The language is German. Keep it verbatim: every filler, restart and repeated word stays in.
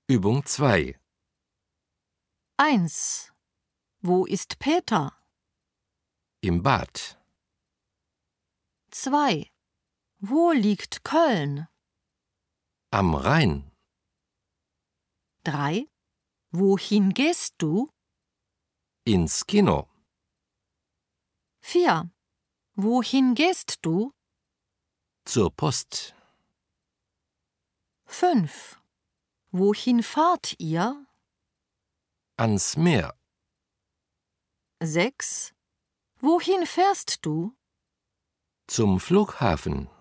Übung zwei. eins. Wo ist Peter? Im Bad. zwei. Wo liegt Köln? Am Rhein. drei. Wohin gehst du? Ins Kino. vier. Wohin gehst du? Zur Post. fünf. Wohin fahrt ihr? Ans Meer. sechs. Wohin fährst du? Zum Flughafen.